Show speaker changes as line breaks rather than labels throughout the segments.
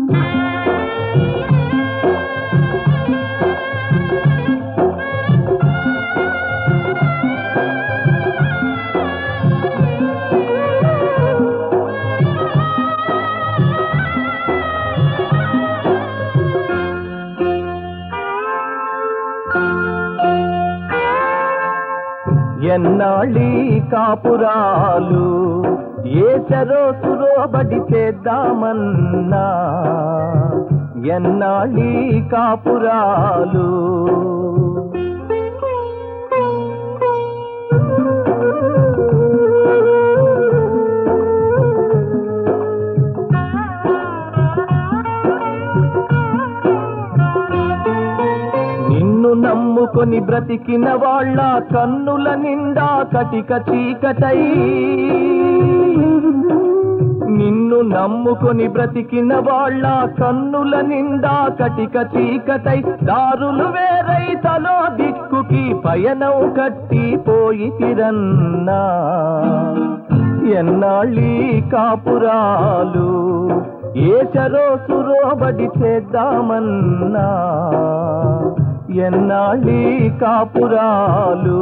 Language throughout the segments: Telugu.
ఎన్నాళ్ళీ కాపురాలు ఏసరో సురోబడి చేద్దామన్నా ఎన్నాళ్ళీ కాపురాలు నమ్ముకొని బ్రతికిన వాళ్ళ కన్నుల నిండా కటిక చీకటై నిన్ను నమ్ముకొని బ్రతికిన వాళ్ళ కన్నుల నిండా కటిక చీకటై దారులు వేరై తలో దిక్కుకి పయనం కట్టిపోయి తిరన్నా ఎన్నాళ్ళీ కాపురాలు ఏచరో సురోబడి చేద్దామన్నా ఎన్నాళ్ళీ కాపురాలు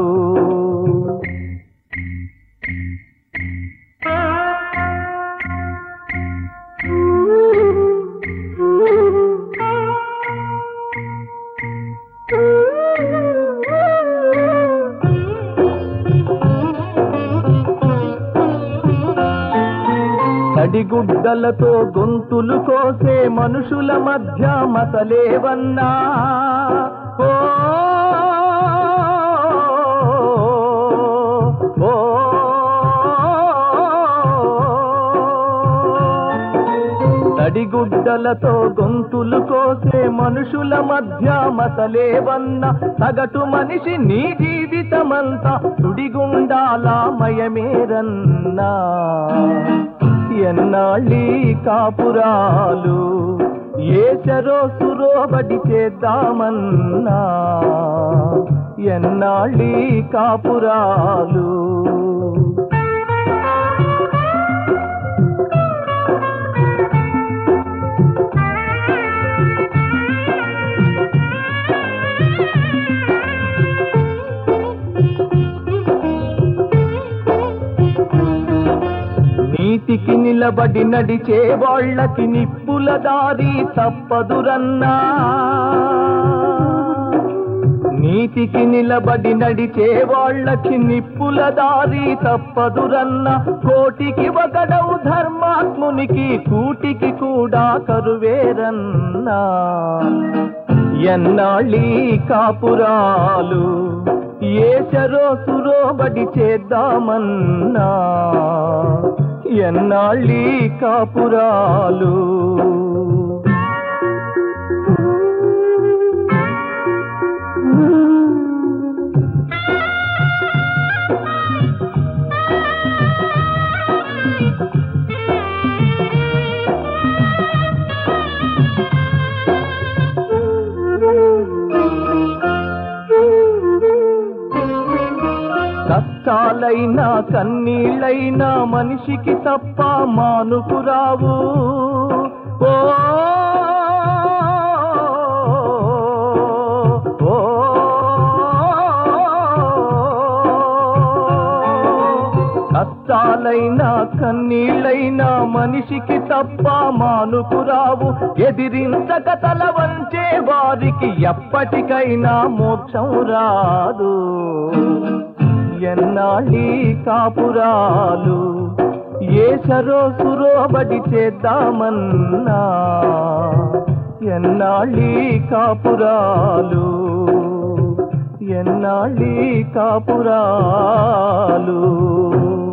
తడిగుడ్డలతో గొంతులు కోసే మనుషుల మధ్య మసలేవన్నా తడిగుడ్డలతో గొంతులు కోసే మనుషుల మధ్య మసలేవన్న సగటు మనిషి నీ జీవితమంతా సుడిగుండాల మయమేరన్నా ఎన్నాళ్ళీ కాపురాలు ఏచరో సురోబడి చేద్దామన్నా ఎన్నాళ్ళీ కాపురాలు నీతికి నిలబడి నడిచే వాళ్ళకి నిప్పుల దారి తప్పదురన్నా నీతికి నిలబడి నడిచే వాళ్ళకి నిప్పుల దారి తప్పదురన్నా కోటికి ఒకడవు ధర్మాత్మునికి కూటికి కూడా కరువేరన్నా ఎన్నాళ్ళీ కాపురాలు ఏచరో సురోబడి చేద్దామన్నా ఎన్నాళ్ళీ కాపురాలు కష్టాలైనా కన్నీళ్ళైనా మనిషికి తప్ప మానుకురావు ఓ కష్టాలైనా కన్నీళ్ళైనా మనిషికి తప్ప మానుకురావు ఎదిరించక తల వంచే వారికి ఎప్పటికైనా మోక్షం రాదు ఎన్నాళ్ళీ కాపురాలు ఏచరో సురోబడి చేద్దామన్నా ఎన్నాళ్ళీ కాపురాలు ఎన్నాళ్ళీ కాపురాలు